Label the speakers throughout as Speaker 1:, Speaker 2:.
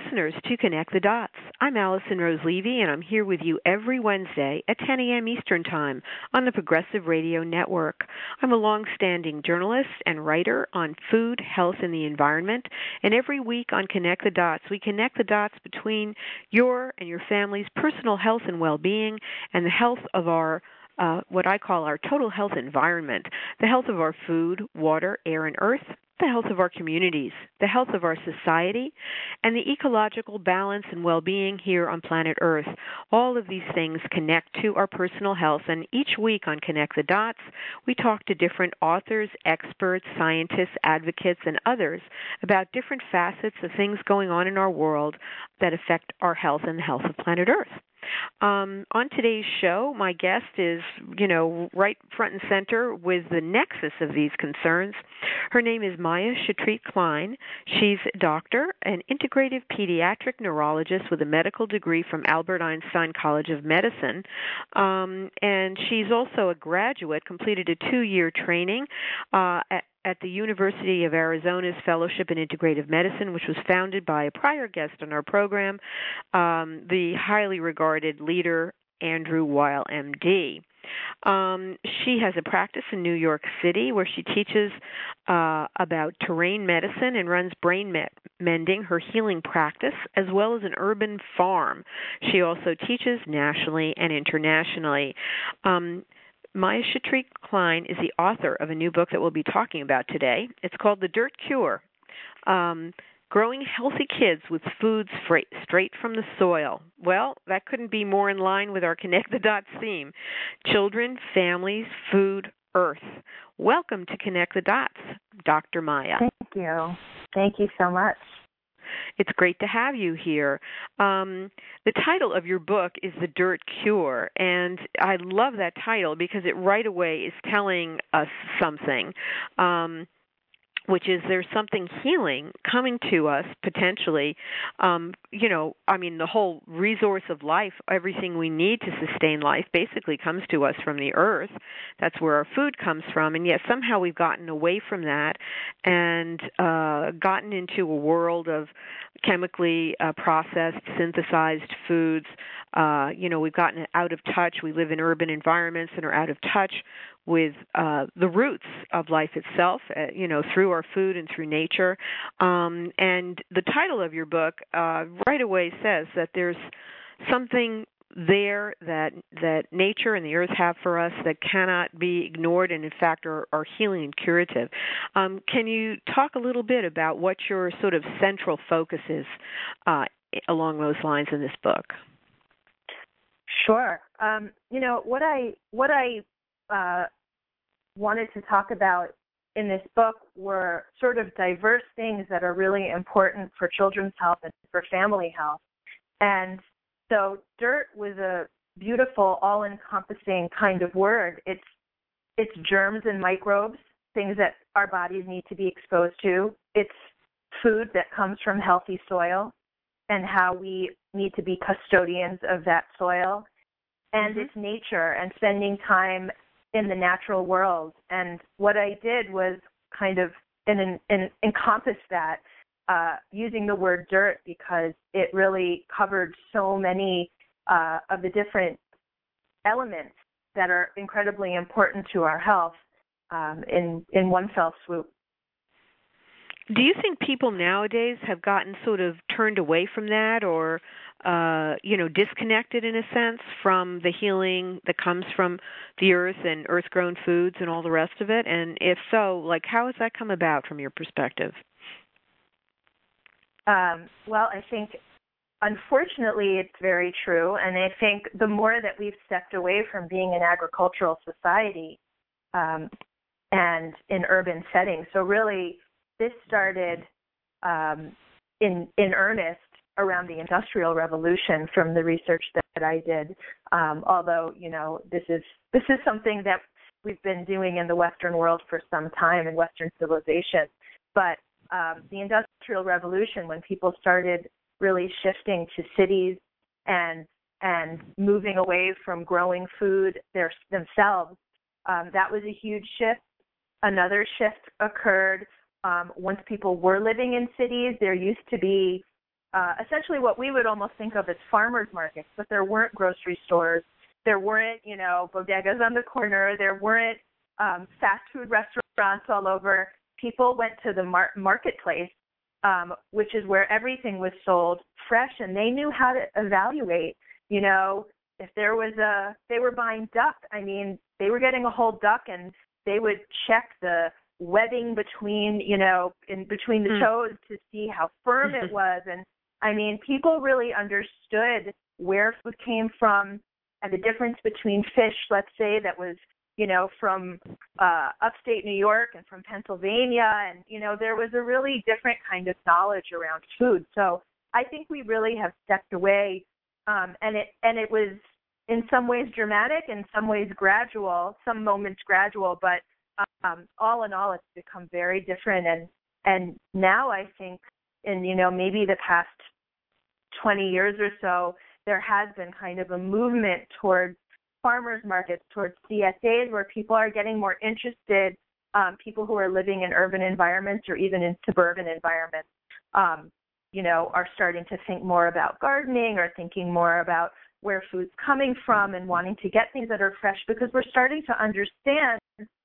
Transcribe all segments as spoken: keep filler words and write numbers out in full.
Speaker 1: listeners to Connect the Dots. I'm Allison Rose Levy, and I'm here with you every Wednesday at ten a.m. Eastern Time on the Progressive Radio Network. I'm a long-standing journalist and writer on food, health, and the environment, and every week on Connect the Dots, we connect the dots between your and your family's personal health and well-being and the health of our Uh, what I call our total health environment, the health of our food, water, air, and earth, the health of our communities, the health of our society, and the ecological balance and well-being here on planet Earth. All of these things connect to our personal health, and each week on Connect the Dots, we talk to different authors, experts, scientists, advocates, and others about different facets of things going on in our world that affect our health and the health of planet Earth. Um, on today's show, my guest is, you know, right front and center with the nexus of these concerns. Her name is Maya Shetreat Klein. She's a doctor, an integrative pediatric neurologist with a medical degree from Albert Einstein College of Medicine. Um, and she's also a graduate, completed a two-year training uh, at at the University of Arizona's Fellowship in Integrative Medicine, which was founded by a prior guest on our program, um, the highly regarded leader Andrew Weil, M D. Um, she has a practice in New York City where she teaches uh, about terrain medicine and runs brain me- mending, her healing practice, as well as an urban farm. She also teaches nationally and internationally. Um, Maya Shetreat Klein is the author of a new book that we'll be talking about today. It's called The Dirt Cure, um, Growing Healthy Kids with Foods Straight, straight from the Soil. Well, that couldn't be more in line with our Connect the Dots theme. Children, families, food, earth. Welcome to Connect the Dots, Doctor Maya.
Speaker 2: Thank you. Thank you so much.
Speaker 1: It's great to have you here. Um, the title of your book is The Dirt Cure, and I love that title because it right away is telling us something. Um, which is there's something healing coming to us potentially. Um, you know, I mean, the whole resource of life, everything we need to sustain life basically comes to us from the earth. That's where our food comes from. And yet somehow we've gotten away from that and uh, gotten into a world of chemically uh, processed, synthesized foods. Uh, you know, we've gotten out of touch. We live in urban environments and are out of touch with uh, the roots of life itself, uh, you know, through our food and through nature. Um, and the title of your book uh, right away says that there's something there that that nature and the earth have for us that cannot be ignored and, in fact, are, are healing and curative. Um, can you talk a little bit about what your sort of central focus is uh, along those lines in this book?
Speaker 2: Sure. Um, you know, what I what I uh, wanted to talk about in this book were sort of diverse things that are really important for children's health and for family health. And so dirt was a beautiful, all-encompassing kind of word. It's it's germs and microbes, things that our bodies need to be exposed to. It's food that comes from healthy soil and how we need to be custodians of that soil. And mm-hmm. It's nature and spending time in the natural world. And what I did was kind of in, in, in, encompass that uh, using the word dirt because it really covered so many uh, of the different elements that are incredibly important to our health um, in, in one fell swoop.
Speaker 1: Do you think people nowadays have gotten sort of turned away from that or, uh, you know, disconnected in a sense from the healing that comes from the earth and earth-grown foods and all the rest of it? And if so, like, how has that come about from your perspective?
Speaker 2: Um, well, I think, unfortunately, it's very true. And I think the more that we've stepped away from being an agricultural society um, and in urban settings, so really this started um, in in earnest around the Industrial Revolution from the research that, that I did. Um, although, you know, this is this is something that we've been doing in the Western world for some time in Western civilization. But um, the Industrial Revolution, when people started really shifting to cities and and moving away from growing food their, themselves, um, that was a huge shift. Another shift occurred um, once people were living in cities. There used to be uh, essentially what we would almost think of as farmers markets, but there weren't grocery stores. There weren't, you know, bodegas on the corner. There weren't um, fast food restaurants all over. People went to the mar- marketplace, um, which is where everything was sold fresh, and they knew how to evaluate, you know, if there was a, they were buying duck. I mean, they were getting a whole duck, and they would check the webbing between, you know, in between the mm. toes to see how firm it was. And I mean, people really understood where food came from and the difference between fish, let's say, that was, you know, from uh, upstate New York and from Pennsylvania. And, you know, there was a really different kind of knowledge around food. So I think we really have stepped away. Um, and it and it was in some ways dramatic, in some ways gradual, some moments gradual, but um, all in all, it's become very different. And and now I think in, you know, maybe the past twenty years or so, there has been kind of a movement towards farmers markets, towards C S As, where people are getting more interested, um, people who are living in urban environments or even in suburban environments, um, you know, are starting to think more about gardening or thinking more about where food's coming from and wanting to get things that are fresh, because we're starting to understand,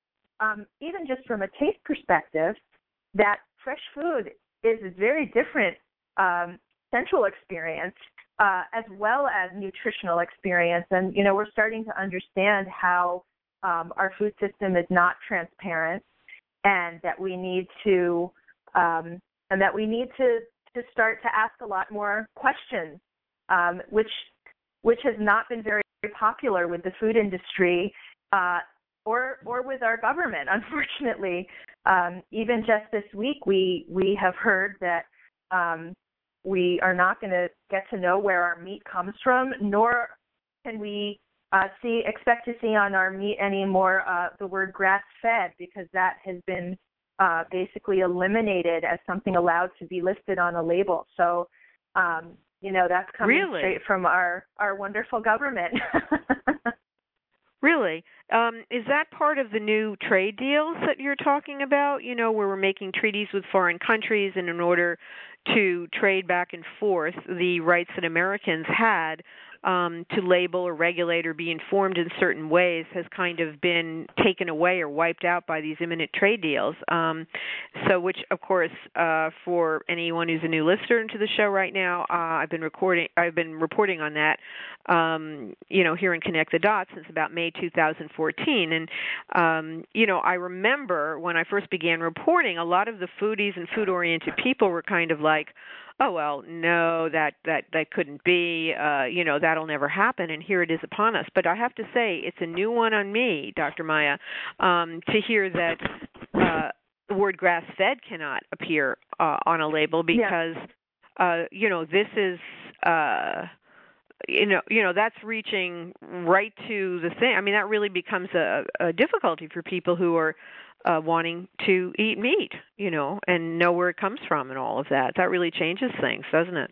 Speaker 2: um, even just from a taste perspective, that fresh food is a very different um, sensual experience uh, as well as nutritional experience. And, you know, we're starting to understand how um, our food system is not transparent, and that we need to um, and that we need to, to start to ask a lot more questions, um, which which has not been very, very popular with the food industry uh, or or with our government, unfortunately. Um, even just this week, we we have heard that um, we are not going to get to know where our meat comes from, nor can we uh, see expect to see on our meat anymore uh, the word grass-fed, because that has been uh, basically eliminated as something allowed to be listed on a label. So, um, you know, that's coming
Speaker 1: really?
Speaker 2: straight from our, our wonderful government.
Speaker 1: Really? Um, is that part of the new trade deals that you're talking about, you know, where we're making treaties with foreign countries, and in order to trade back and forth the rights that Americans had um, to label or regulate or be informed in certain ways has kind of been taken away or wiped out by these imminent trade deals? Um, so which, of course, uh, for anyone who's a new listener to the show right now, uh, I've been recording, I've been reporting on that, um, you know, here in Connect the Dots since about May two thousand fourteen. And, um, you know, I remember when I first began reporting, a lot of the foodies and food-oriented people were kind of like, oh, well, no, that, that, that couldn't be, uh, you know, that'll never happen, and here it is upon us. But I have to say, it's a new one on me, Doctor Maya, um, to hear that uh, the word grass-fed cannot appear uh, on a label, because, yeah. uh, you know, this is... Uh, You know, you know that's reaching right to the thing. I mean, that really becomes a, a difficulty for people who are uh, wanting to eat meat, you know, and know where it comes from and all of that. That really changes things, doesn't it?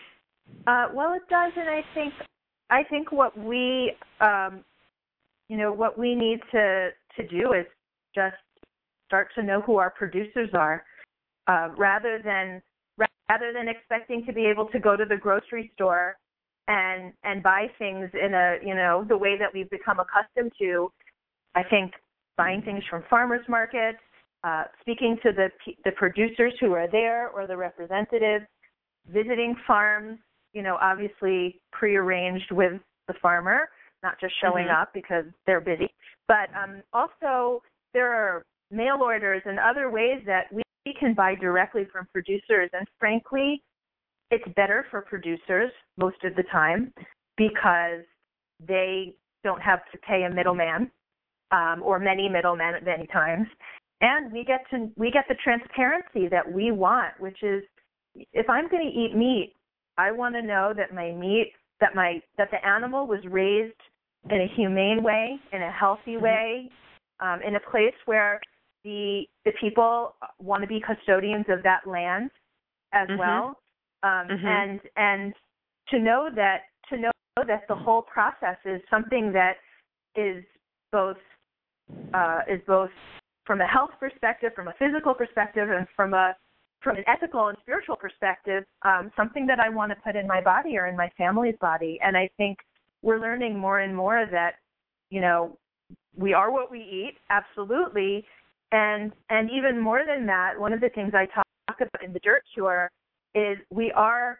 Speaker 2: Uh, well, it does, and I think I think what we, um, you know, what we need to to do is just start to know who our producers are, uh, rather than rather than expecting to be able to go to the grocery store and and buy things in a, you know, the way that we've become accustomed to. I think buying things from farmers markets, uh, speaking to the the producers who are there or the representatives, visiting farms, you know, obviously prearranged with the farmer, not just showing mm-hmm. up because they're busy. But um, also there are mail orders and other ways that we can buy directly from producers. And frankly, it's better for producers most of the time, because they don't have to pay a middleman, um, or many middlemen at many times, and we get to we get the transparency that we want, which is, if I'm going to eat meat, I want to know that my meat that my that the animal was raised in a humane way, in a healthy way, um, in a place where the the people want to be custodians of that land as mm-hmm. well. Um, mm-hmm. And and to know that to know that the whole process is something that is both uh, is both from a health perspective, from a physical perspective, and from a from an ethical and spiritual perspective, um, something that I want to put in my body or in my family's body. And I think we're learning more and more that, you know, we are what we eat, absolutely. And and even more than that, one of the things I talk about in The Dirt Cure is we are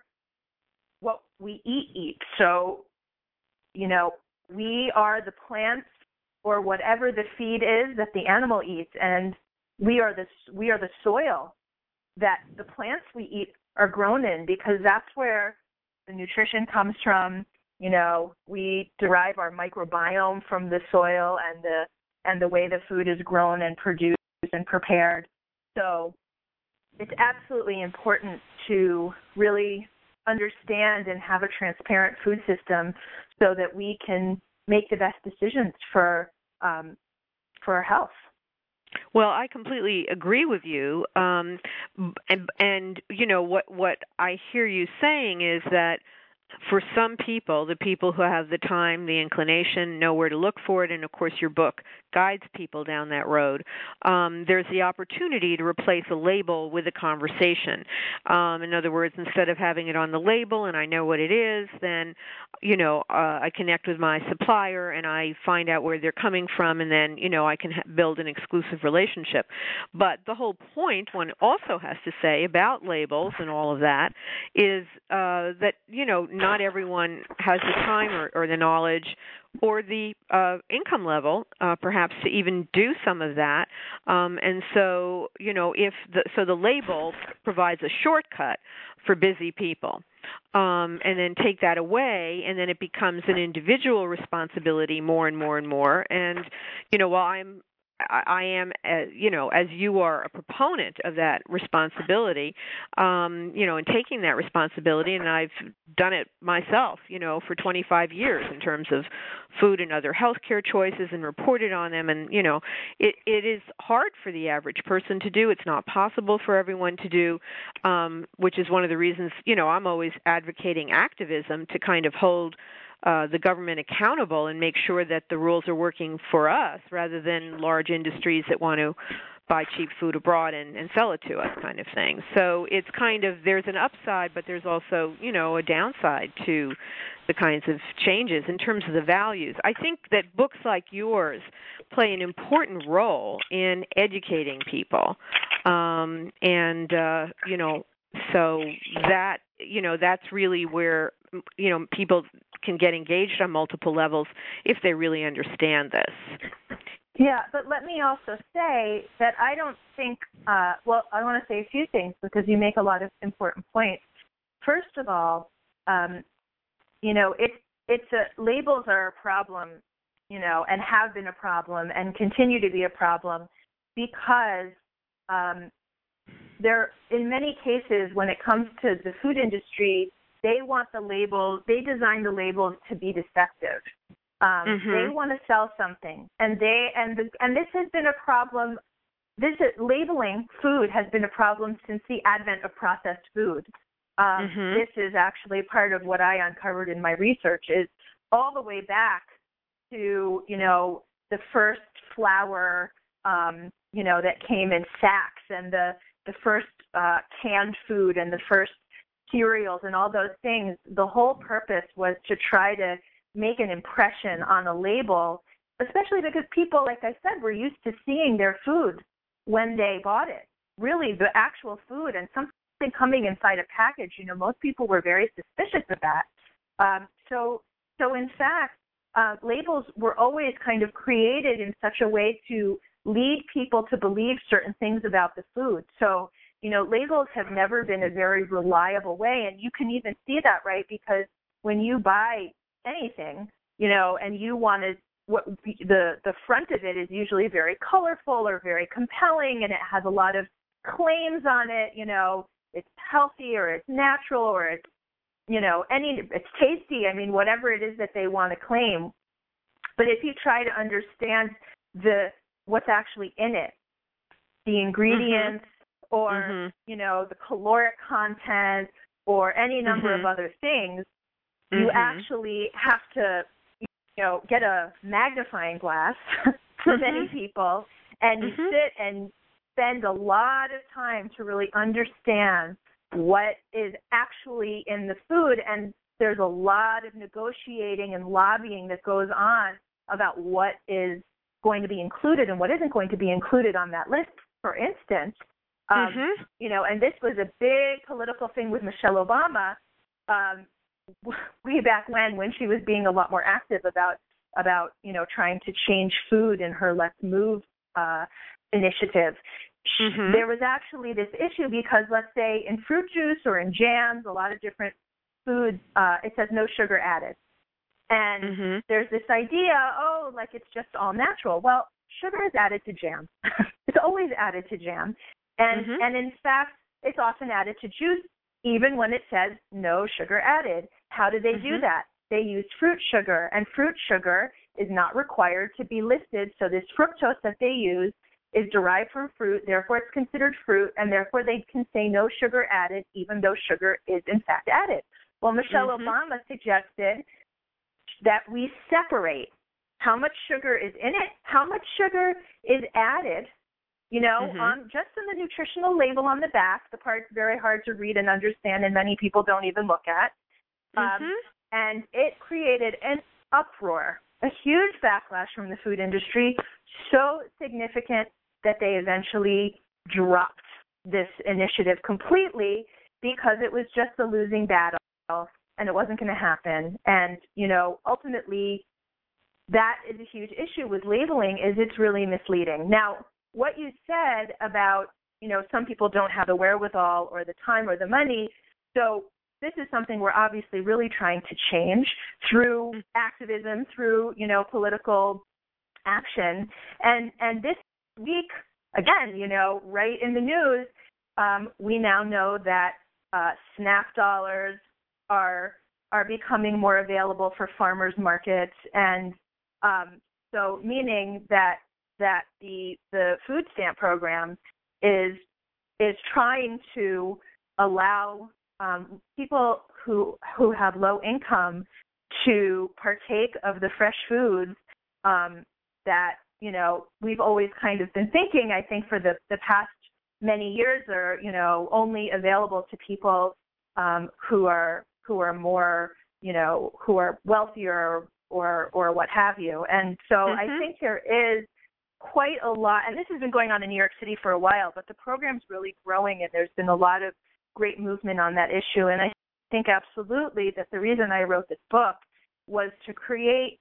Speaker 2: what we eat eat. So, you know, we are the plants or whatever the feed is that the animal eats, and we are the we are the soil that the plants we eat are grown in, because that's where the nutrition comes from. You know, we derive our microbiome from the soil and the and the way the food is grown and produced and prepared. So it's absolutely important to really understand and have a transparent food system so that we can make the best decisions for um, for our health.
Speaker 1: Well, I completely agree with you. Um, and, and, you know, what, what I hear you saying is that for some people, the people who have the time, the inclination, know where to look for it, and of course your book guides people down that road, um, there's the opportunity to replace a label with a conversation. Um, in other words, instead of having it on the label and I know what it is, then, you know, uh, I connect with my supplier and I find out where they're coming from, and then, you know, I can ha- build an exclusive relationship. But the whole point one also has to say about labels and all of that is uh, that, you know, not everyone has the time or, or the knowledge or the uh, income level, uh, perhaps, to even do some of that. Um, and so, you know, if the, so the label provides a shortcut for busy people. Um, and then take that away, and then it becomes an individual responsibility more and more and more. And, you know, while I'm I am, uh, you know, as you are a proponent of that responsibility, um, you know, and taking that responsibility, and I've done it myself, you know, for twenty-five years in terms of food and other healthcare choices and reported on them. And, you know, it, it is hard for the average person to do. It's not possible for everyone to do, um, which is one of the reasons, you know, I'm always advocating activism to kind of hold Uh, the government accountable and make sure that the rules are working for us rather than large industries that want to buy cheap food abroad and, and sell it to us, kind of thing. So it's kind of, there's an upside, but there's also, you know, a downside to the kinds of changes in terms of the values. I think that books like yours play an important role in educating people. Um, and, uh, you know, so that, you know, that's really where, you know, people can get engaged on multiple levels if they really understand this.
Speaker 2: Yeah, but let me also say that I don't think, uh, well, I want to say a few things because you make a lot of important points. First of all, um, you know, it, it's a, labels are a problem, you know, and have been a problem and continue to be a problem because um, there, in many cases, when it comes to the food industry, they want the labels, they design the labels to be deceptive. Um, mm-hmm. They want to sell something, and they and the, and this has been a problem. This is, labeling food has been a problem since the advent of processed food. Um, mm-hmm. This is actually part of what I uncovered in my research. Is all the way back to you know the first flour, um, you know that came in sacks, and the the first uh, canned food, and the first cereals and all those things. The whole purpose was to try to make an impression on a label, especially because people, like I said, were used to seeing their food when they bought it. Really, the actual food and something coming inside a package, you know, most people were very suspicious of that. Um, so, so in fact, uh, labels were always kind of created in such a way to lead people to believe certain things about the food. So, you know, labels have never been a very reliable way, and you can even see that, right? Because when you buy anything, you know, and you want to, what the the front of it is usually very colorful or very compelling, and it has a lot of claims on it. You know, it's healthy or it's natural or it's, you know, any it's tasty. I mean, whatever it is that they want to claim. But if you try to understand the what's actually in it, the ingredients. Mm-hmm. Or, mm-hmm. you know, the caloric content or any number mm-hmm. of other things, mm-hmm. you actually have to, you know, get a magnifying glass for mm-hmm. many people, and you mm-hmm. sit and spend a lot of time to really understand what is actually in the food, and there's a lot of negotiating and lobbying that goes on about what is going to be included and what isn't going to be included on that list. For instance, um, mm-hmm. you know, and this was a big political thing with Michelle Obama um, way back when, when she was being a lot more active about, about you know, trying to change food in her Let's Move uh, initiative. Mm-hmm. There was actually this issue because, let's say, in fruit juice or in jams, a lot of different foods, uh, it says no sugar added. And mm-hmm. there's this idea, oh, like it's just all natural. Well, sugar is added to jam. It's always added to jam. And mm-hmm. and in fact, it's often added to juice, even when it says no sugar added. How do they mm-hmm. do that? They use fruit sugar, and fruit sugar is not required to be listed. So this fructose that they use is derived from fruit, therefore it's considered fruit, and therefore they can say no sugar added, even though sugar is in fact added. Well, Michelle mm-hmm. Obama suggested that we separate how much sugar is in it, how much sugar is added, you know, mm-hmm. on just in the nutritional label on the back, the part's very hard to read and understand, and many people don't even look at. Mm-hmm. Um, and it created an uproar, a huge backlash from the food industry, so significant that they eventually dropped this initiative completely because it was just a losing battle and it wasn't going to happen. And, you know, ultimately that is a huge issue with labeling, is it's really misleading. Now, what you said about, you know, some people don't have the wherewithal or the time or the money. So this is something we're obviously really trying to change through activism, through, you know, political action. And and this week, again, you know, right in the news, um, we now know that uh, SNAP dollars are are becoming more available for farmers markets, and um, so meaning that that the the food stamp program is is trying to allow um, people who who have low income to partake of the fresh foods um, that, you know, we've always kind of been thinking, I think, for the, the past many years are, you know, only available to people um, who are who are more, you know, who are wealthier or or what have you. And so mm-hmm. I think there is quite a lot, and this has been going on in New York City for a while, but the program's really growing, and there's been a lot of great movement on that issue. And I think absolutely that the reason I wrote this book was to create,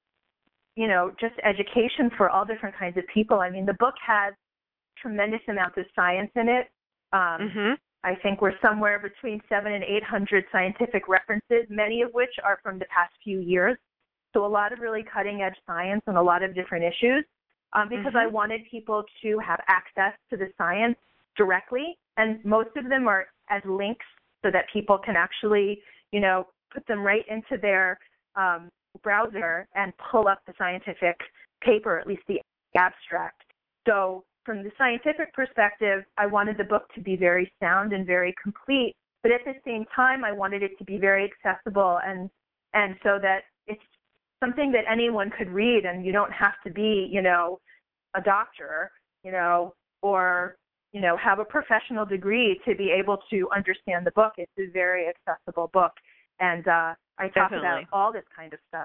Speaker 2: you know, just education for all different kinds of people. I mean, the book has tremendous amounts of science in it. Um, mm-hmm. I think we're somewhere between seven and eight hundred scientific references, many of which are from the past few years. So a lot of really cutting edge science on a lot of different issues, um, because mm-hmm. I wanted people to have access to the science directly, and most of them are as links so that people can actually, you know, put them right into their um, browser and pull up the scientific paper, at least the abstract. So from the scientific perspective, I wanted the book to be very sound and very complete, but at the same time, I wanted it to be very accessible, and and so that it's something that anyone could read, and you don't have to be, you know, a doctor, you know, or, you know, have a professional degree to be able to understand the book. It's a very accessible book, and uh, I talk
Speaker 1: Definitely.
Speaker 2: about all this kind of stuff.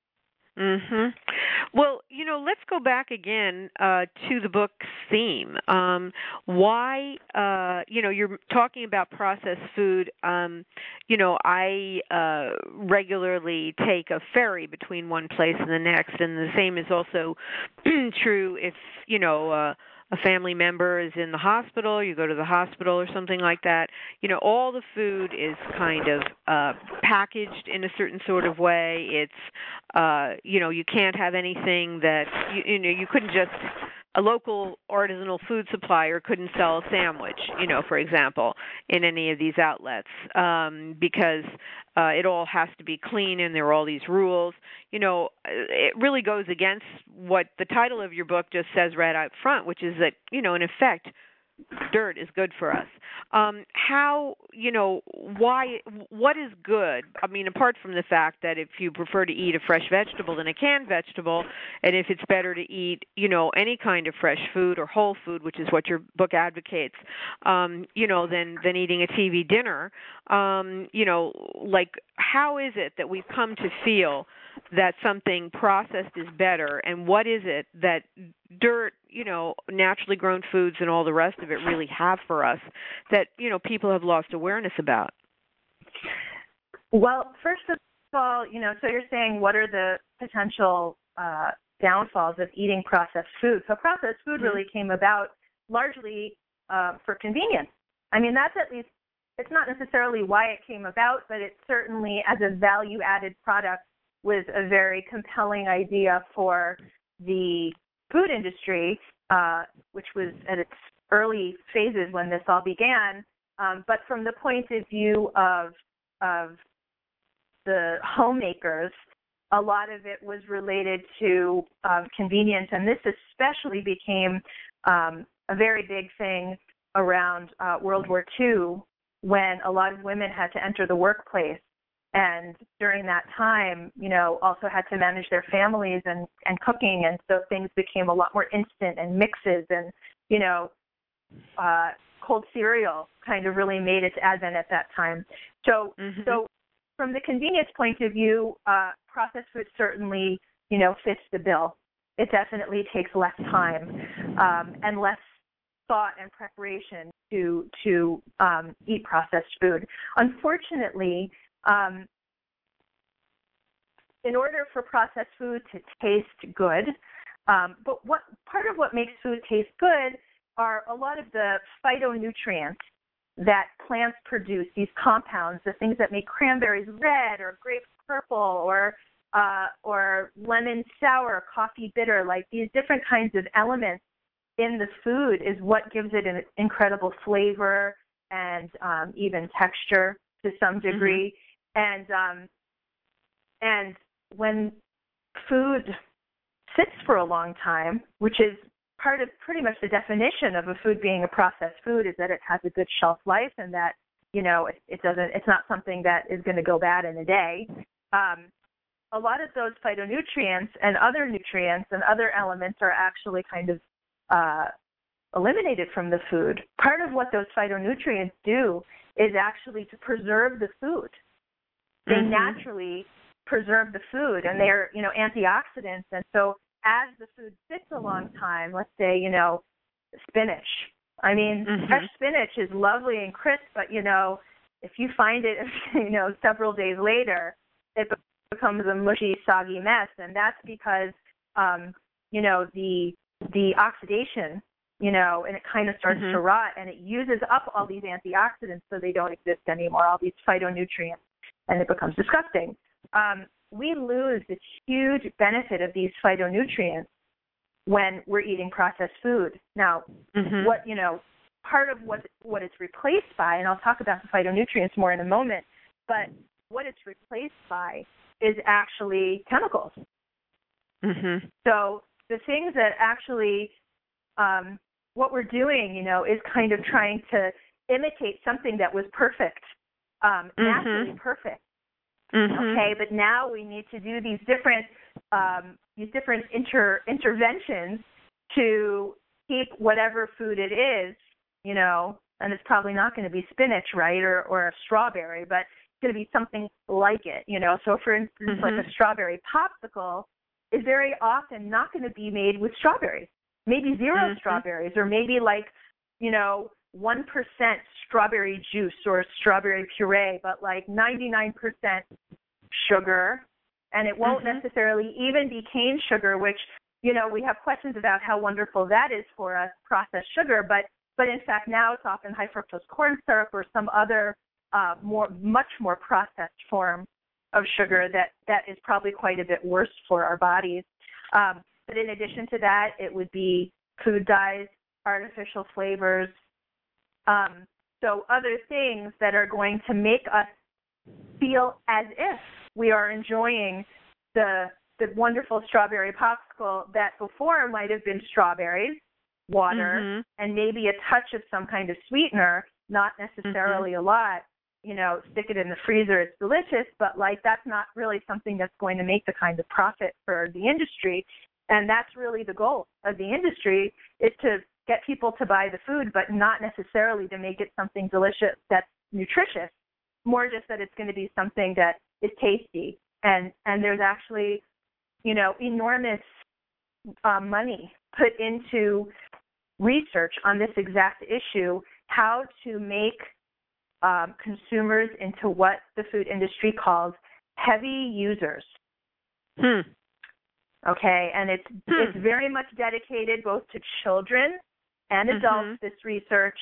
Speaker 1: Mhm. Well, you know, let's go back again uh, to the book's theme. Um, why, uh, you know, you're talking about processed food. Um, you know, I uh, regularly take a ferry between one place and the next, and the same is also true if, you know, uh, a family member is in the hospital, you go to the hospital or something like that. You know, all the food is kind of uh, packaged in a certain sort of way. It's, uh, you know, you can't have anything that, you, you know, you couldn't just, a local artisanal food supplier couldn't sell a sandwich, you know, for example, in any of these outlets um, because uh, it all has to be clean and there are all these rules. You know, it really goes against what the title of your book just says right out front, which is that, you know, in effect, dirt is good for us. Um, how, you know, why, what is good? I mean, apart from the fact that if you prefer to eat a fresh vegetable than a canned vegetable, and if it's better to eat, you know, any kind of fresh food or whole food, which is what your book advocates, um, you know, than, than eating a T V dinner, um, you know, like, how is it that we've come to feel that something processed is better, and what is it that dirt, you know, naturally grown foods and all the rest of it really have for us that, you know, people have lost awareness about?
Speaker 2: Well, first of all, you know, so you're saying what are the potential uh, downfalls of eating processed food? So processed food
Speaker 1: Mm-hmm.
Speaker 2: really came about largely uh, for convenience. I mean, that's at least, it's not necessarily why it came about, but it certainly, as a value-added product, was a very compelling idea for the food industry, uh, which was at its early phases when this all began. Um, but from the point of view of of the homemakers, a lot of it was related to um, convenience, and this especially became um, a very big thing around uh, World War Two, when a lot of women had to enter the workplace. And during that time, you know, also had to manage their families and, and cooking. And so things became a lot more instant and mixes and, you know, uh, cold cereal kind of really made its advent at that time. So, mm-hmm. so from the convenience point of view, uh, processed food certainly, you know, fits the bill. It definitely takes less time um, and less thought and preparation to, to um, eat processed food. Unfortunately, Um, in order for processed food to taste good, um, but what part of what makes food taste good are a lot of the phytonutrients that plants produce, these compounds, the things that make cranberries red or grapes purple or uh, or lemon sour, coffee bitter, like these different kinds of elements in the food is what gives it an incredible flavor and um, even texture to some degree. Mm-hmm. And um, and when food sits for a long time, which is part of pretty much the definition of a food being a processed food, is that it has a good shelf life and that, you know, it, it doesn't, it's not something that is going to go bad in a day. Um, a lot of those phytonutrients and other nutrients and other elements are actually kind of uh, eliminated from the food. Part of what those phytonutrients do is actually to preserve the food. They mm-hmm. naturally preserve the food, and they're, you know, antioxidants. And so as the food sits a long time, let's say, you know, spinach. I mean, mm-hmm. fresh spinach is lovely and crisp, but, you know, if you find it, you know, several days later, it becomes a mushy, soggy mess. And that's because, um, you know, the the oxidation, you know, and it kind of starts mm-hmm. to rot, and it uses up all these antioxidants so they don't exist anymore, all these phytonutrients. And it becomes disgusting. Um, we lose this huge benefit of these phytonutrients when we're eating processed food. Now, mm-hmm. what, you know, part of what what it's replaced by, and I'll talk about the phytonutrients more in a moment, but what it's replaced by is actually chemicals. Mm-hmm. So the things that actually, um, what we're doing, you know, is kind of trying to imitate something that was perfect. Um, naturally mm-hmm. perfect. Mm-hmm. Okay, but now we need to do these different um, these different inter interventions to keep whatever food it is, you know, and it's probably not going to be spinach, right, or or a strawberry, but it's going to be something like it, you know. So, for instance, mm-hmm. like a strawberry popsicle is very often not going to be made with strawberries, maybe zero mm-hmm. strawberries, or maybe like, you know, one percent strawberry juice or strawberry puree, but like ninety-nine percent sugar, and it won't mm-hmm. necessarily even be cane sugar, which, you know, we have questions about how wonderful that is for us, processed sugar, but but in fact now it's often high fructose corn syrup or some other uh, more much more processed form of sugar that, that is probably quite a bit worse for our bodies. Um, but in addition to that, it would be food dyes, artificial flavors, um, so other things that are going to make us feel as if we are enjoying the the wonderful strawberry popsicle that before might have been strawberries, water,
Speaker 1: mm-hmm.
Speaker 2: and maybe a touch of some kind of sweetener, not necessarily
Speaker 1: mm-hmm.
Speaker 2: a lot. You know, stick it in the freezer, it's delicious, but like that's not really something that's going to make the kind of profit for the industry. And that's really the goal of the industry, is to get people to buy the food, but not necessarily to make it something delicious that's nutritious, more just that it's going to be something that is tasty. And, and there's actually, you know, enormous uh, money put into research on this exact issue, how to make um, consumers into what the food industry calls heavy users.
Speaker 1: Hmm.
Speaker 2: Okay, and it's
Speaker 1: hmm.
Speaker 2: it's very much dedicated both to children and adults,
Speaker 1: mm-hmm.
Speaker 2: this research,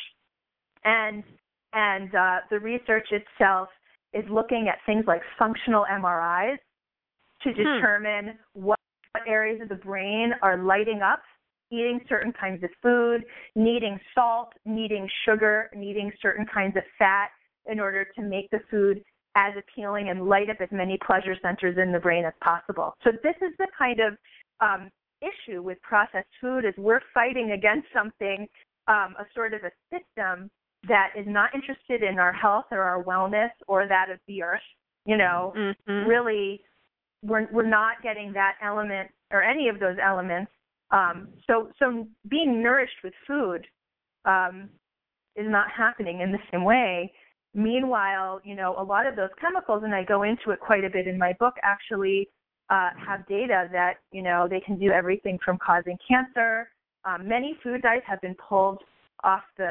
Speaker 2: and and uh, the research itself is looking at things like functional M R Is to determine hmm. what areas of the brain are lighting up, eating certain kinds of food, needing salt, needing sugar, needing certain kinds of fat in order to make the food as appealing and light up as many pleasure centers in the brain as possible. So this is the kind of um, issue with processed food, is we're fighting against something, um, a sort of a system that is not interested in our health or our wellness or that of the earth. You know,
Speaker 1: mm-hmm.
Speaker 2: really, we're we're not getting that element or any of those elements. Um, so so being nourished with food um, is not happening in the same way. Meanwhile, you know, a lot of those chemicals, and I go into it quite a bit in my book, actually uh, have data that, you know, they can do everything from causing cancer. Um, many food dyes have been pulled off the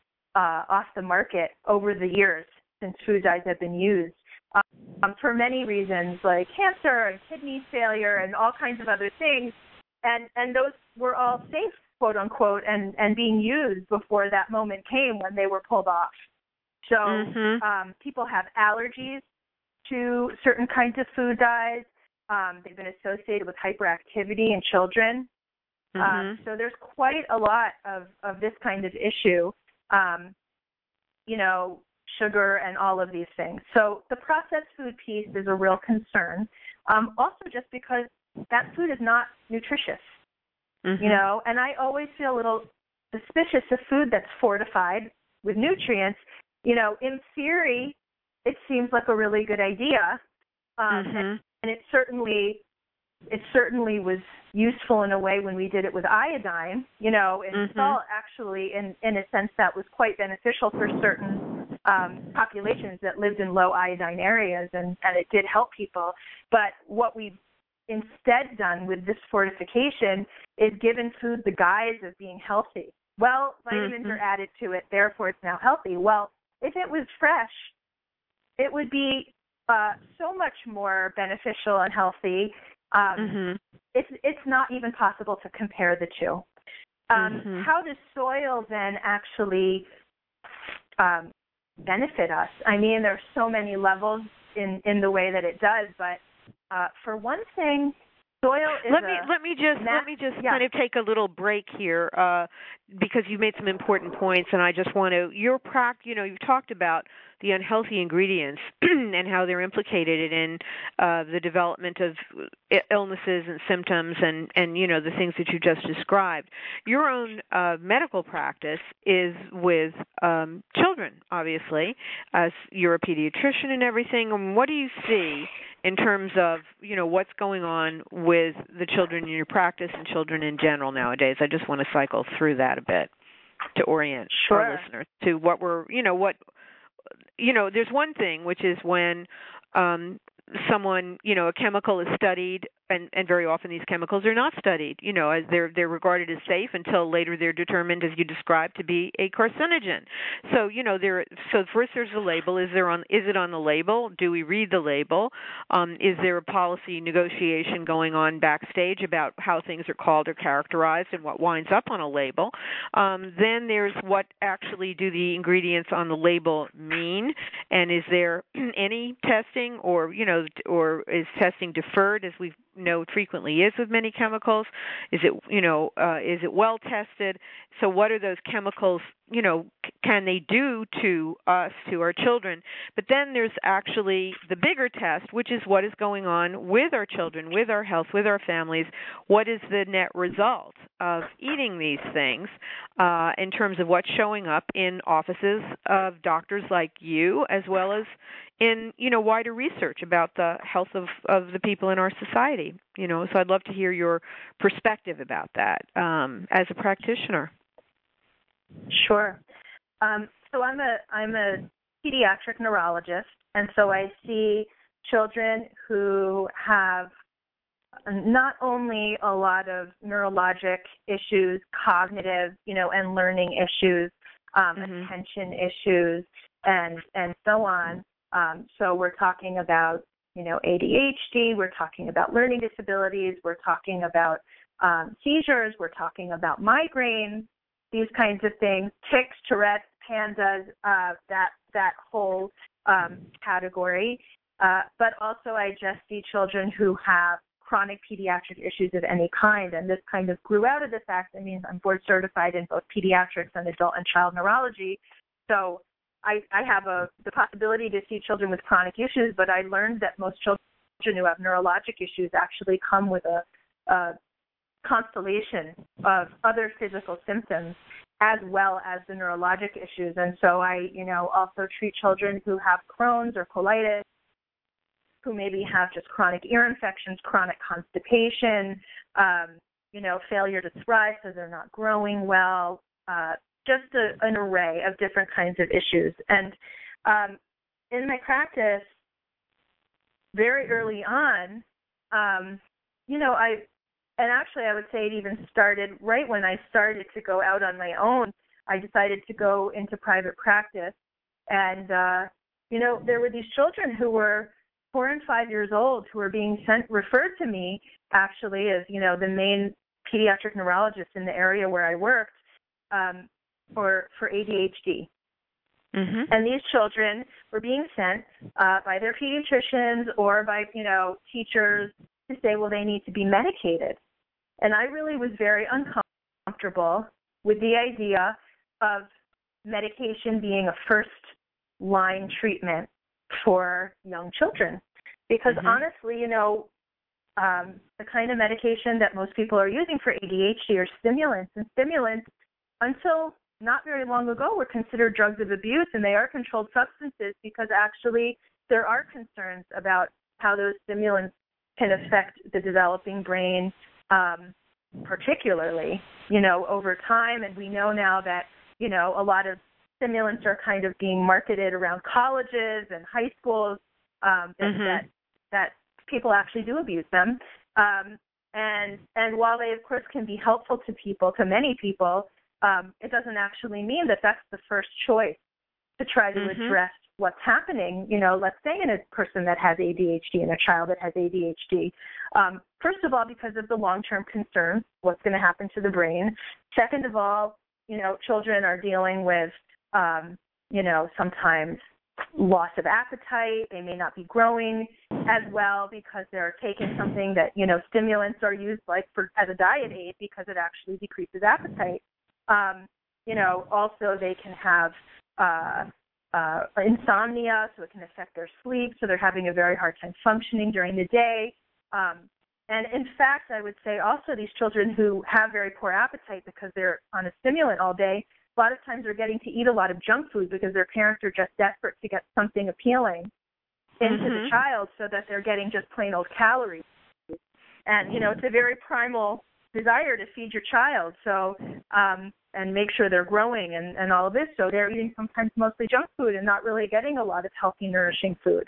Speaker 2: uh, off the market over the years since food dyes have been used um, for many reasons, like cancer and kidney failure and all kinds of other things. And and those were all safe, quote unquote, and, and being used before that moment came when they were pulled off. So
Speaker 1: mm-hmm.
Speaker 2: um, people have allergies to certain kinds of food dyes. Um, they've been associated with hyperactivity in children.
Speaker 1: Mm-hmm.
Speaker 2: Um, so there's quite a lot of, of this kind of issue, um, you know, sugar and all of these things. So the processed food piece is a real concern. Um, also just because that food is not nutritious,
Speaker 1: mm-hmm.
Speaker 2: you know, and I always feel a little suspicious of food that's fortified with nutrients. You know, in theory, it seems like a really good idea, um,
Speaker 1: mm-hmm.
Speaker 2: and, and it certainly, it certainly was useful in a way when we did it with iodine. You know, and
Speaker 1: mm-hmm.
Speaker 2: salt actually, in in a sense, that was quite beneficial for certain um, populations that lived in low iodine areas, and and it did help people. But what we've instead done with this fortification is given food the guise of being healthy. Well, vitamins
Speaker 1: mm-hmm.
Speaker 2: are added to it, therefore it's now healthy. Well, if it was fresh, it would be uh, so much more beneficial and healthy. Um,
Speaker 1: mm-hmm.
Speaker 2: It's it's not even possible to compare the two. Um,
Speaker 1: mm-hmm.
Speaker 2: How does soil then actually um, benefit us? I mean, there are so many levels in, in the way that it does, but uh, for one thing, soil is
Speaker 1: let me
Speaker 2: a
Speaker 1: let me just
Speaker 2: ma-
Speaker 1: let me just
Speaker 2: yeah.
Speaker 1: kind of take a little break here uh, because you made some important points, and I just want to your prac you know you've talked about the unhealthy ingredients and how they're implicated in uh, the development of illnesses and symptoms and and you know the things that you just described. Your own uh, medical practice is with um, children, obviously, as you're a pediatrician and everything. And what do you see in terms of, you know, what's going on with the children in your practice and children in general nowadays? I just want to cycle through that a bit to orient
Speaker 2: Sure.
Speaker 1: our listeners to what we're, you know, what, you know, there's one thing, which is when um, someone, you know, a chemical is studied, and, and very often these chemicals are not studied, you know, as they're they're regarded as safe until later they're determined, as you described, to be a carcinogen. So, you know, there. So first there's the label. Is there on? Is it on the label? Do we read the label? Um, is there a policy negotiation going on backstage about how things are called or characterized and what winds up on a label? Um, then there's what actually do the ingredients on the label mean, and is there any testing, or you know, or is testing deferred, as we've know frequently is with many chemicals? Is it, you know, uh, is it well tested? So what are those chemicals, you know, c- can they do to us, to our children? But then there's actually the bigger test, which is what is going on with our children, with our health, with our families. What is the net result of eating these things uh, in terms of what's showing up in offices of doctors like you, as well as in, you know, wider research about the health of, of the people in our society? You know, so I'd love to hear your perspective about that um, as a practitioner.
Speaker 2: Sure. Um, so I'm a I'm a pediatric neurologist, and so I see children who have not only a lot of neurologic issues, cognitive, you know, and learning issues, um, mm-hmm. attention issues, and and so on. Um, so we're talking about, you know, A D H D. We're talking about learning disabilities. We're talking about um, seizures. We're talking about migraines. These kinds of things, tics, Tourette's, pandas, uh, that that whole um, category. Uh, but also I just see children who have chronic pediatric issues of any kind, and this kind of grew out of the fact, I mean, I'm board certified in both pediatrics and adult and child neurology, so I, I have a, the possibility to see children with chronic issues, but I learned that most children who have neurologic issues actually come with a, a constellation of other physical symptoms as well as the neurologic issues. And so I, you know, also treat children who have Crohn's or colitis, who maybe have just chronic ear infections, chronic constipation, um, you know, failure to thrive, so they're not growing well, uh, just a, an array of different kinds of issues. And um, in my practice, very early on, um, you know, I, and actually I would say it even started right when I started to go out on my own. I decided to go into private practice. And, uh, you know, there were these children who were four and five years old who were being sent, referred to me actually as, you know, the main pediatric neurologist in the area where I worked um, for, for A D H D. Mm-hmm. And these children were being sent uh, by their pediatricians or by, you know, teachers to say, well, they need to be medicated. And I really was very uncomfortable with the idea of medication being a first-line treatment for young children. Because mm-hmm. honestly, you know, um, the kind of medication that most people are using for A D H D are stimulants. And stimulants, until not very long ago, were considered drugs of abuse, and they are controlled substances because actually there are concerns about how those stimulants can affect the developing brain, um, particularly, you know, over time. And we know now that, you know, a lot of stimulants are kind of being marketed around colleges and high schools, um, that, mm-hmm. that that people actually do abuse them. Um, and and while they, of course, can be helpful to people, to many people, um, it doesn't actually mean that that's the first choice to try to mm-hmm. address what's happening, you know, let's say in a person that has A D H D and a child that has A D H D. Um, first of all, because of the long-term concerns, what's going to happen to the brain. Second of all, you know, children are dealing with, um, you know, sometimes loss of appetite. They may not be growing as well because they're taking something that, you know, stimulants are used like for as a diet aid because it actually decreases appetite. Um, you know, also they can have uh, uh, insomnia, so it can affect their sleep, so they're having a very hard time functioning during the day. Um, and in fact, I would say also these children who have very poor appetite because they're on a stimulant all day, a lot of times they're getting to eat a lot of junk food because their parents are just desperate to get something appealing into mm-hmm. the child so that they're getting just plain old calories. And, you know, it's a very primal desire to feed your child, so um, and make sure they're growing and, and all of this. So they're eating sometimes mostly junk food and not really getting a lot of healthy, nourishing food.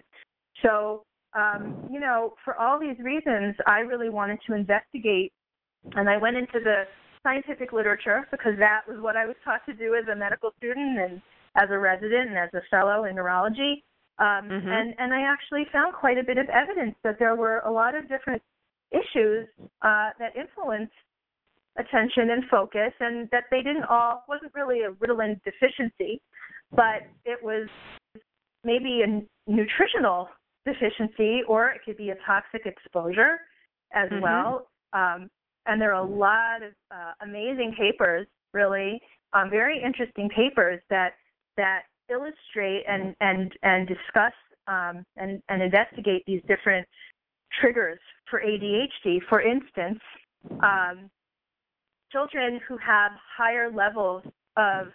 Speaker 2: So, um, you know, for all these reasons, I really wanted to investigate, and I went into the scientific literature because that was what I was taught to do as a medical student and as a resident and as a fellow in neurology. Um, mm-hmm. and, and I actually found quite a bit of evidence that there were a lot of different issues uh, that influence attention and focus, and that they didn't all, wasn't really a Ritalin deficiency, but it was maybe a nutritional deficiency, or it could be a toxic exposure. as
Speaker 1: mm-hmm.
Speaker 2: well. Um, and there are a lot of uh, amazing papers, really, um, very interesting papers that that illustrate and and and discuss um, and and investigate these different triggers for A D H D. For instance, um, children who have higher levels of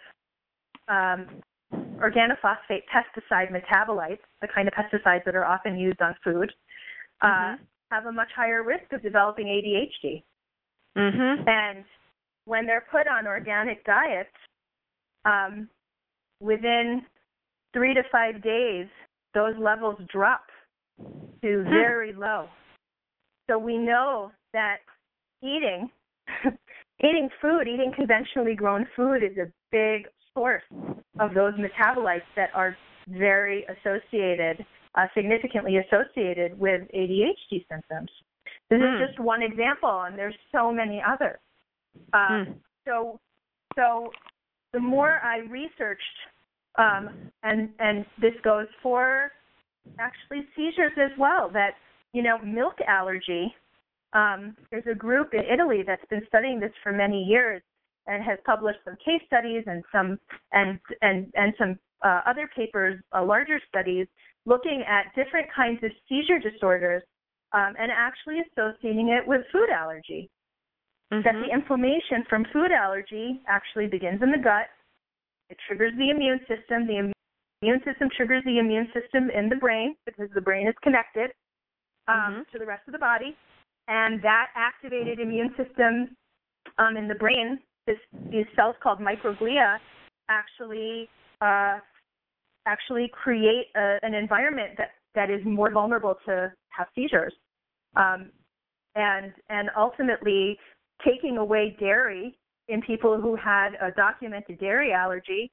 Speaker 2: um, organophosphate pesticide metabolites, the kind of pesticides that are often used on food, uh,
Speaker 1: mm-hmm.
Speaker 2: have a much higher risk of developing A D H D.
Speaker 1: Mm-hmm.
Speaker 2: And when they're put on organic diets, um, within three to five days, those levels drop to very low. So we know that eating, eating food, eating conventionally grown food is a big source of those metabolites that are very associated, uh, significantly associated with A D H D symptoms. This mm. is just one example, and there's so many others. Um, mm. So, so the more I researched, um, and and this goes for actually seizures as well. That you know, milk allergy. Um, there's a group in Italy that's been studying this for many years and has published some case studies and some and and and some uh, other papers, uh, larger studies, looking at different kinds of seizure disorders um, and actually associating it with food allergy. Mm-hmm. That the inflammation from food allergy actually begins in the gut. It triggers the immune system. The immune system triggers the immune system in the brain because the brain is connected um, mm-hmm. to the rest of the body. And that activated immune system um, in the brain, this, these cells called microglia, actually uh, actually create a, an environment that, that is more vulnerable to have seizures. Um, and and ultimately, taking away dairy in people who had a documented dairy allergy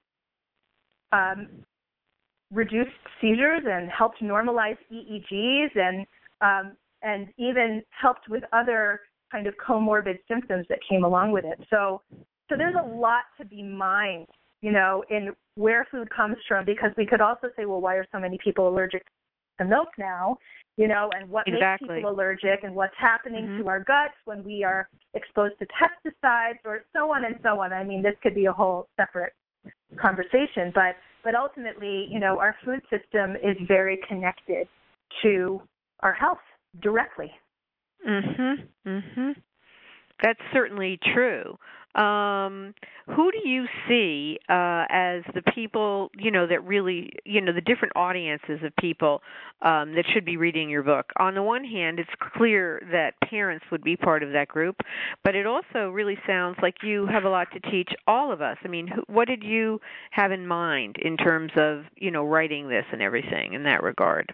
Speaker 2: um, reduced seizures and helped normalize E E Gs and um, and even helped with other kind of comorbid symptoms that came along with it. So, so there's a lot to be mined, you know, in where food comes from, because we could also say, well, why are so many people allergic to milk now, you know, and what
Speaker 1: exactly.
Speaker 2: makes people allergic and what's happening mm-hmm. to our guts when we are exposed to pesticides or so on and so on. I mean, this could be a whole separate conversation, but, but ultimately, you know, our food system is very connected to our health. Directly.
Speaker 1: Mhm. Mhm. That's certainly true. Um, who do you see uh, as the people, you know, that really, you know, the different audiences of people um, that should be reading your book? On the one hand, it's clear that parents would be part of that group, but it also really sounds like you have a lot to teach all of us. I mean, who, what did you have in mind in terms of, you know, writing this and everything in that regard?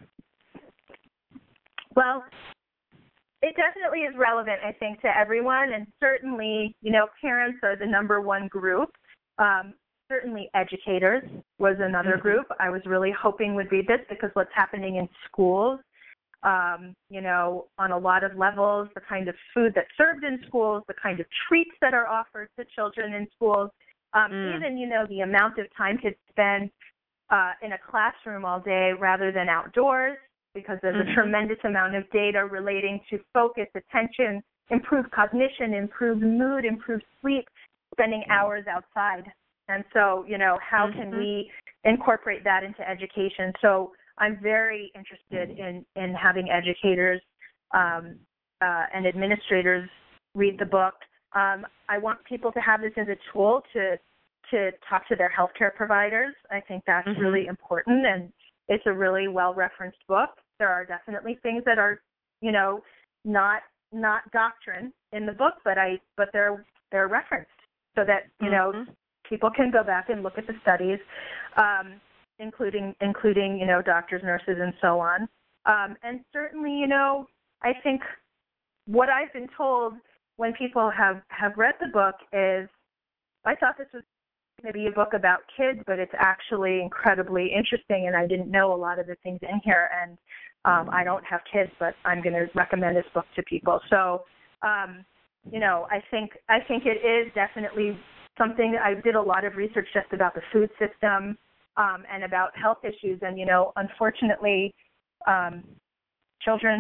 Speaker 2: Well, it definitely is relevant, I think, to everyone, and certainly, you know, parents are the number one group. Um, certainly educators was another mm-hmm. group I was really hoping would read this, because what's happening in schools, um, you know, on a lot of levels, the kind of food that's served in schools, the kind of treats that are offered to children in schools, um, mm. even, you know, the amount of time kids spend uh, in a classroom all day rather than outdoors, because there's mm-hmm. a tremendous amount of data relating to focus, attention, improved cognition, improved mood, improved sleep, spending hours outside. And so, you know, how mm-hmm. can we incorporate that into education? So I'm very interested in, in having educators um, uh, and administrators read the book. Um, I want people to have this as a tool to to talk to their healthcare providers. I think that's mm-hmm. really important, and it's a really well-referenced book. There are definitely things that are, you know, not not doctrine in the book, but I but they're they're referenced so that you mm-hmm. know people can go back and look at the studies, um, including including you know doctors, nurses, and so on. Um, and certainly, you know, I think what I've been told when people have have read the book is, I thought this was maybe a book about kids, but it's actually incredibly interesting, and I didn't know a lot of the things in here. And um, I don't have kids, but I'm going to recommend this book to people. So, um, you know, I think I think it is definitely something. I did a lot of research just about the food system um, and about health issues, and you know, unfortunately, um, children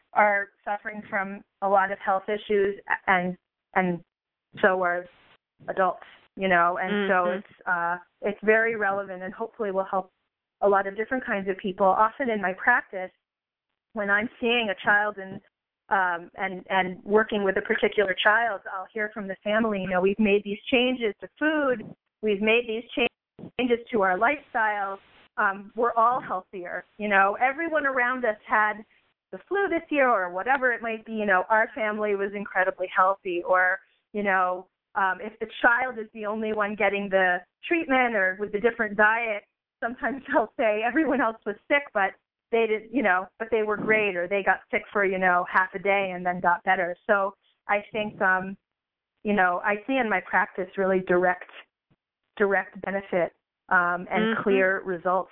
Speaker 2: are suffering from a lot of health issues, and and so are adults, you know, and mm-hmm. so it's uh, it's very relevant, and hopefully will help a lot of different kinds of people. Often in my practice, when I'm seeing a child and um, and and working with a particular child, I'll hear from the family, you know, we've made these changes to food, we've made these changes to our lifestyle. Um, we're all healthier, you know. Everyone around us had the flu this year or whatever it might be, you know, our family was incredibly healthy. Or, you know, um, if the child is the only one getting the treatment or with a different diet, sometimes they'll say everyone else was sick, but they did, you know, but they were great, or they got sick for, you know, half a day and then got better. So I think, um, you know, I see in my practice really direct, direct benefit um, and mm-hmm. clear results.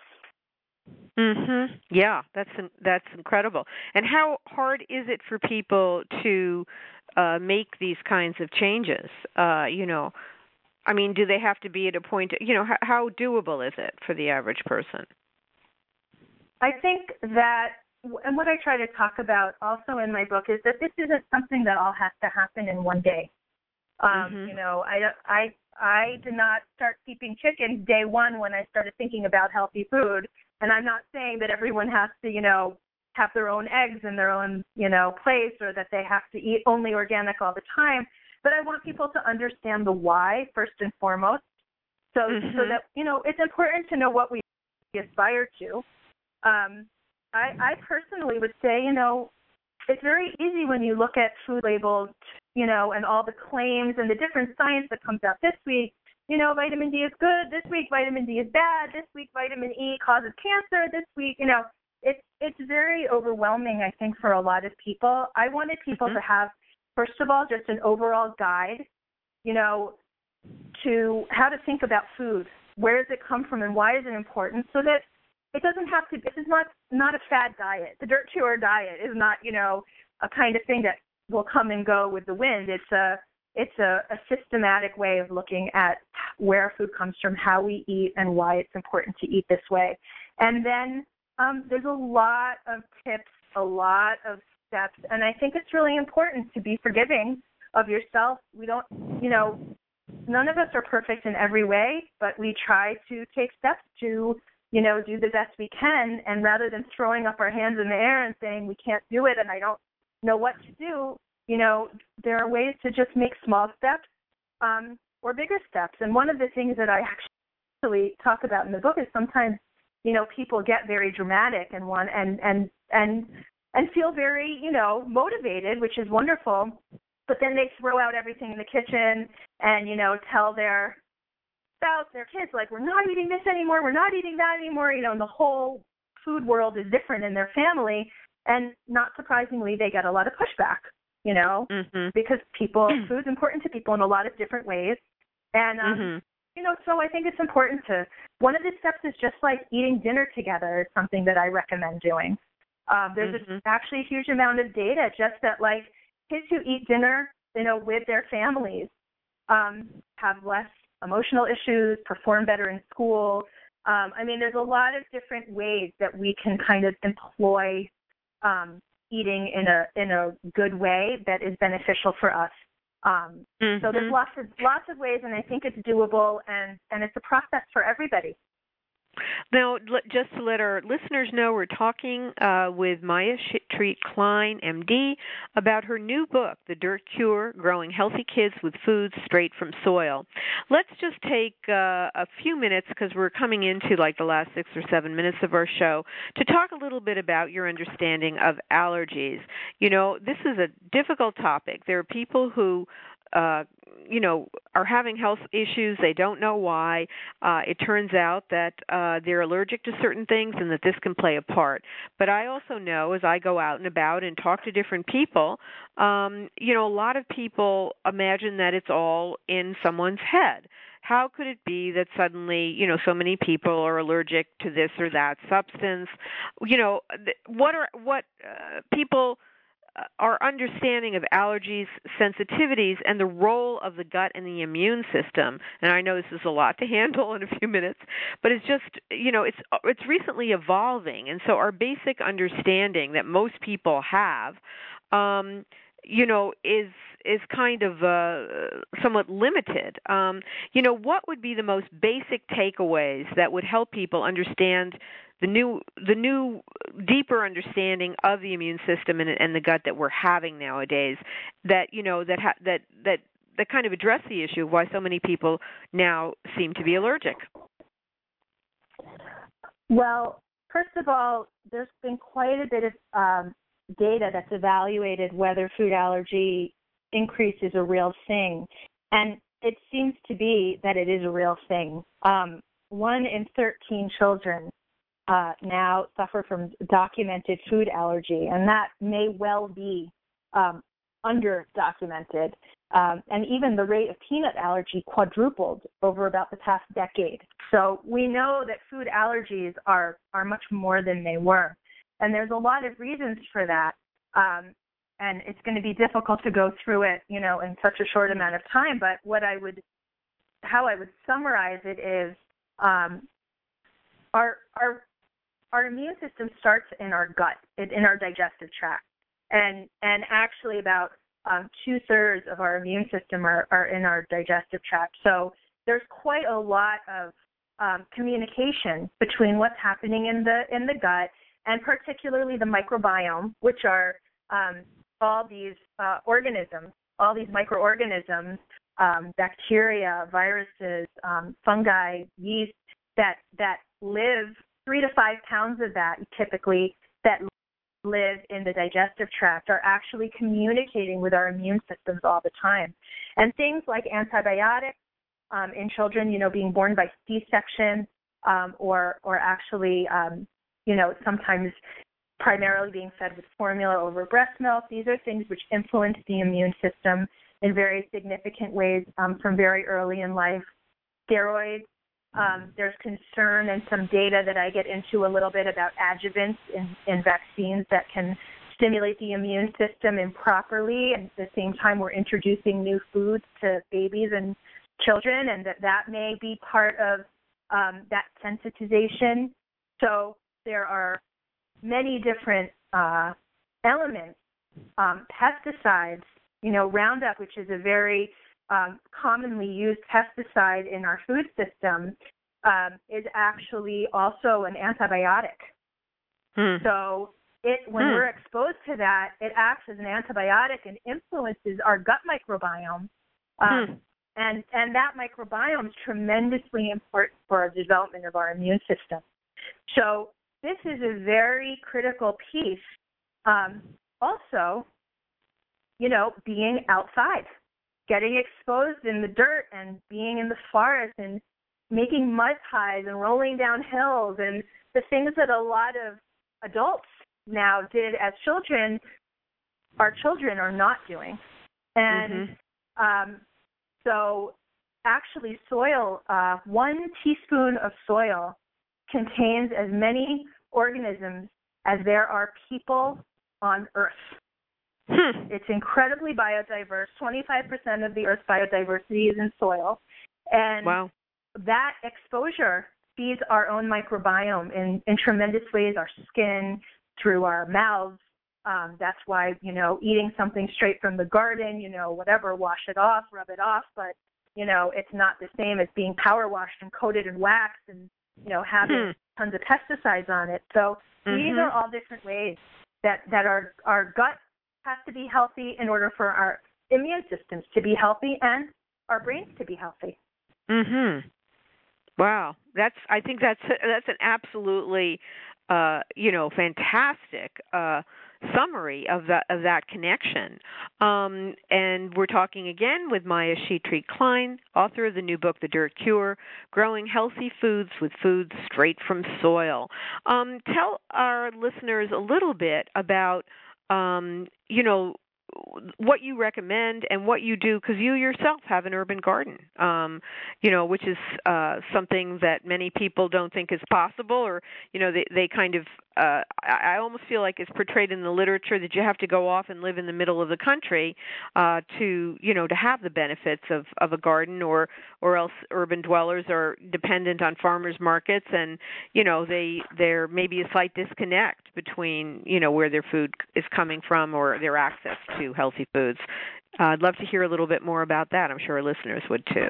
Speaker 1: Mhm. Yeah, that's that's incredible. And how hard is it for people to uh, make these kinds of changes? Uh, you know, I mean, do they have to be at a point? You know, how, how doable is it for the average person?
Speaker 2: I think that, and what I try to talk about also in my book is that this isn't something that all has to happen in one day. Um, mm-hmm. You know, I, I, I did not start keeping chickens day one when I started thinking about healthy food. And I'm not saying that everyone has to, you know, have their own eggs in their own, you know, place, or that they have to eat only organic all the time. But I want people to understand the why first and foremost. So, mm-hmm. so that, you know, it's important to know what we aspire to. Um, I, I personally would say, you know, it's very easy when you look at food labels, you know, and all the claims and the different science that comes out this week. You know, vitamin D is good. This week, vitamin D is bad. This week, vitamin E causes cancer. This week, you know, it's it's very overwhelming, I think, for a lot of people. I wanted people mm-hmm. to have, first of all, just an overall guide, you know, to how to think about food. Where does it come from and why is it important? So that it doesn't have to, this is not, not a fad diet. The Dirt Cure diet is not, you know, a kind of thing that will come and go with the wind. It's a It's a, a systematic way of looking at where food comes from, how we eat, and why it's important to eat this way. And then um, there's a lot of tips, a lot of steps, and I think it's really important to be forgiving of yourself. We don't, you know, none of us are perfect in every way, but we try to take steps to, you know, do the best we can. And rather than throwing up our hands in the air and saying we can't do it and I don't know what to do, you know, there are ways to just make small steps um, or bigger steps. And one of the things that I actually talk about in the book is sometimes, you know, people get very dramatic and want and and and and feel very, you know, motivated, which is wonderful. But then they throw out everything in the kitchen and, you know, tell their spouse, their kids, like, we're not eating this anymore, we're not eating that anymore, you know, and the whole food world is different in their family. And not surprisingly, they get a lot of pushback. You know, mm-hmm. because people, food's important to people in a lot of different ways. And, um, mm-hmm. you know, so I think it's important to, one of the steps is just like eating dinner together is something that I recommend doing. Um, there's mm-hmm. a, actually a huge amount of data just that, like, kids who eat dinner, you know, with their families um, have less emotional issues, perform better in school. Um, I mean, there's a lot of different ways that we can kind of employ um eating in a in a good way that is beneficial for us. Um, mm-hmm. So there's lots of lots of ways, and I think it's doable, and, and it's a process for everybody.
Speaker 1: Now, just to let our listeners know, we're talking uh, with Maya Treat Klein, M D, about her new book, The Dirt Cure, Growing Healthy Kids with Foods Straight from Soil. Let's just take uh, a few minutes, because we're coming into like the last six or seven minutes of our show, to talk a little bit about your understanding of allergies. You know, this is a difficult topic. There are people who Uh, you know, are having health issues. They don't know why. Uh, it turns out that uh, they're allergic to certain things and that this can play a part. But I also know, as I go out and about and talk to different people, um, you know, a lot of people imagine that it's all in someone's head. How could it be that suddenly, you know, so many people are allergic to this or that substance? You know, what are what uh, people our understanding of allergies, sensitivities, and the role of the gut and the immune system. And I know this is a lot to handle in a few minutes, but it's just, you know, it's it's recently evolving, and so our basic understanding that most people have, um, you know, is is kind of uh, somewhat limited. Um, you know, what would be the most basic takeaways that would help people understand the new, the new, deeper understanding of the immune system and, and the gut that we're having nowadays? That you know that ha- that that that kind of address the issue of why so many people now seem to be allergic.
Speaker 2: Well, first of all, there's been quite a bit of um, data that's evaluated whether food allergy increase is a real thing, and it seems to be that it is a real thing. Um, one in thirteen children uh, now suffer from documented food allergy, and that may well be um, under-documented. Um, and even the rate of peanut allergy quadrupled over about the past decade. So we know that food allergies are, are much more than they were. And there's a lot of reasons for that. Um, and it's going to be difficult to go through it, you know, in such a short amount of time. But what I would, how I would summarize it is, um, our our our immune system starts in our gut, in our digestive tract, and and actually about um, two thirds of our immune system are, are in our digestive tract. So there's quite a lot of um, communication between what's happening in the in the gut, and particularly the microbiome, which are um, all these uh, organisms, all these microorganisms, um, bacteria, viruses, um, fungi, yeast, that that live, three to five pounds of that typically, that live in the digestive tract, are actually communicating with our immune systems all the time. And things like antibiotics um, in children, you know, being born by C-section, um, or or actually, um, you know, sometimes primarily being fed with formula over breast milk. These are things which influence the immune system in very significant ways um, from very early in life. Steroids, um, there's concern and some data that I get into a little bit about adjuvants in, in vaccines that can stimulate the immune system improperly, and at the same time we're introducing new foods to babies and children, and that that may be part of um, that sensitization. So there are many different uh, elements. Um, pesticides, you know, Roundup, which is a very um, commonly used pesticide in our food system, um, is actually also an antibiotic. Hmm. So it, when hmm. we're exposed to that, it acts as an antibiotic and influences our gut microbiome. Um, hmm. and, and that microbiome is tremendously important for the development of our immune system. So this is a very critical piece. Um, also, you know, being outside, getting exposed in the dirt and being in the forest and making mud pies and rolling down hills, and the things that a lot of adults now did as children, our children are not doing. And mm-hmm. um, so actually soil, uh, one teaspoon of soil contains as many organisms as there are people on Earth. Hmm. It's incredibly biodiverse. twenty-five percent of the Earth's biodiversity is in soil. And wow. that exposure feeds our own microbiome in, in tremendous ways, our skin, through our mouths. Um, that's why, you know, eating something straight from the garden, you know, whatever, wash it off, rub it off. But, you know, it's not the same as being power washed and coated in wax and, you know, having hmm. tons of pesticides on it. So mm-hmm. these are all different ways that, that our, our gut has to be healthy in order for our immune systems to be healthy and our brains to be healthy.
Speaker 1: Mhm. Wow, that's. I think that's that's an absolutely, uh, you know, fantastic uh, summary of that of that connection. Um, and we're talking again with Maya Shetreat Klein, author of the new book, The Dirt Cure: Growing Healthy Foods with Foods Straight from Soil. Um, tell our listeners a little bit about, um, you know, what you recommend and what you do, because you yourself have an urban garden, um, you know, which is uh, something that many people don't think is possible, or, you know, they, they kind of uh, I, I almost feel like it's portrayed in the literature that you have to go off and live in the middle of the country uh, to, you know, to have the benefits of, of a garden, or or else urban dwellers are dependent on farmers markets, and, you know, they there may be a slight disconnect between, you know, where their food is coming from or their access to healthy foods. Uh, I'd love to hear a little bit more about that. I'm sure our listeners would too.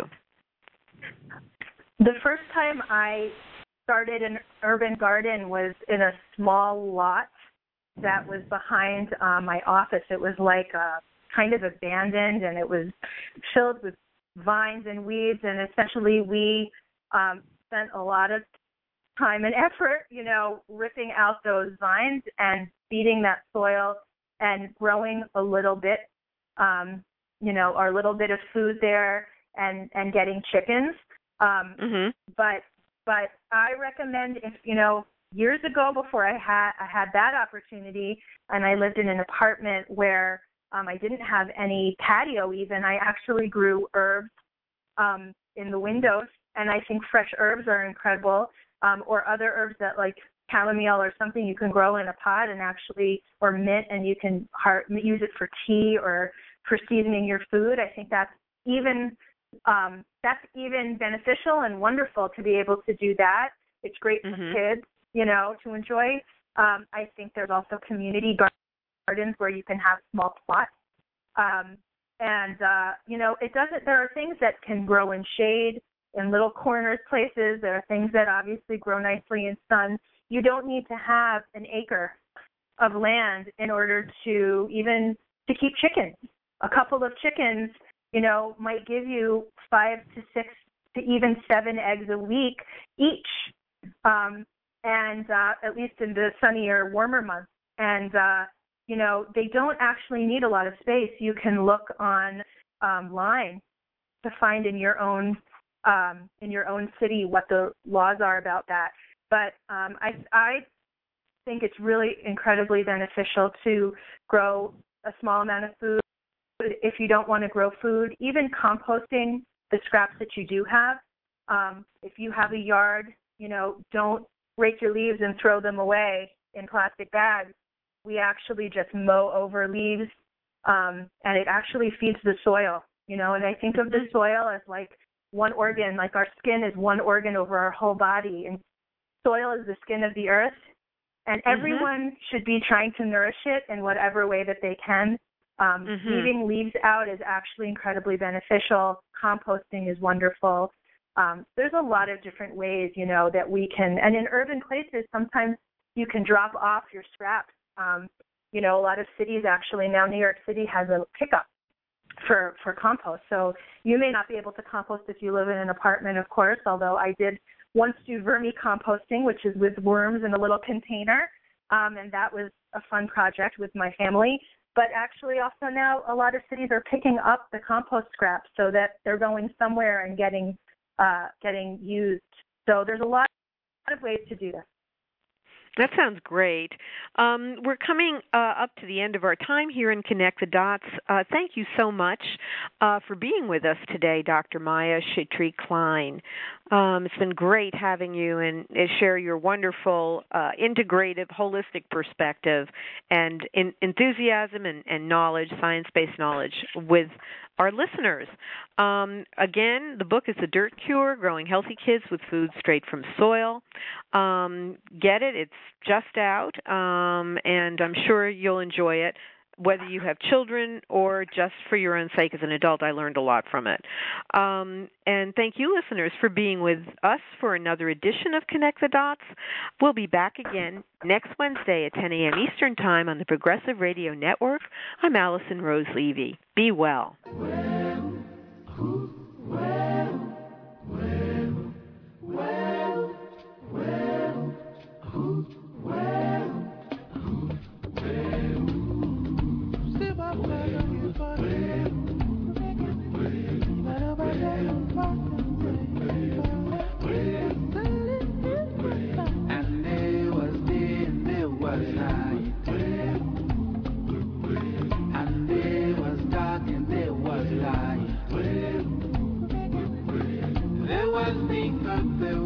Speaker 2: The first time I started an urban garden was in a small lot that was behind uh, my office. It was like a, kind of abandoned, and it was filled with vines and weeds, and essentially we um, spent a lot of time and effort, you know, ripping out those vines and feeding that soil and growing a little bit, um, you know, our little bit of food there, and, and getting chickens. Um, mm-hmm. But but I recommend, if, you know, years ago before I had I had that opportunity, and I lived in an apartment where um, I didn't have any patio even, I actually grew herbs um, in the windows, and I think fresh herbs are incredible, um, or other herbs that like chamomile or something you can grow in a pot and actually, or mint, and you can heart, use it for tea or for seasoning your food. I think that's even um, that's even beneficial and wonderful to be able to do that. It's great for mm-hmm. kids, you know, to enjoy. Um, I think there's also community gardens where you can have small plots. Um, and, uh, you know, it doesn't, there are things that can grow in shade, in little corners places. There are things that obviously grow nicely in sun. You don't need to have an acre of land in order to even to keep chickens. A couple of chickens, you know, might give you five to six to even seven eggs a week each, um, and uh, at least in the sunnier, warmer months. And, uh, you know, they don't actually need a lot of space. You can look on um, line to find in your own um, in your own city what the laws are about that. But um, I, I think it's really incredibly beneficial to grow a small amount of food. If you don't want to grow food, even composting the scraps that you do have. Um, if you have a yard, you know, don't rake your leaves and throw them away in plastic bags. We actually just mow over leaves, um, and it actually feeds the soil, you know, and I think of the soil as like one organ, like our skin is one organ over our whole body, and soil is the skin of the earth, and mm-hmm. everyone should be trying to nourish it in whatever way that they can. Um, mm-hmm. Leaving leaves out is actually incredibly beneficial. Composting is wonderful. Um, there's a lot of different ways, you know, that we can, and in urban places, sometimes you can drop off your scraps. Um, you know, a lot of cities actually, now New York City has a pickup for, for compost. So you may not be able to compost if you live in an apartment, of course, although I did once do vermicomposting, which is with worms in a little container, um, and that was a fun project with my family. But actually also now a lot of cities are picking up the compost scraps so that they're going somewhere and getting uh, getting used. So there's a lot of ways to do this.
Speaker 1: That sounds great. Um, we're coming uh, up to the end of our time here in Connect the Dots. Uh, thank you so much uh, for being with us today, Doctor Maya Shetreat-Klein. Um, it's been great having you and uh, share your wonderful, uh, integrative, holistic perspective and in, enthusiasm and, and knowledge, science-based knowledge with our listeners. Um, again, the book is The Dirt Cure, Growing Healthy Kids with Food Straight from Soil. Um, get it. It's just out, um, and I'm sure you'll enjoy it. Whether you have children or just for your own sake as an adult, I learned a lot from it. Um, and thank you, listeners, for being with us for another edition of Connect the Dots. We'll be back again next Wednesday at ten a.m. Eastern Time on the Progressive Radio Network. I'm Allison Rose Levy. Be well. Well, well, well, well, well, well. And there was day and there was night, and there was dark and there was light. There was pink, there was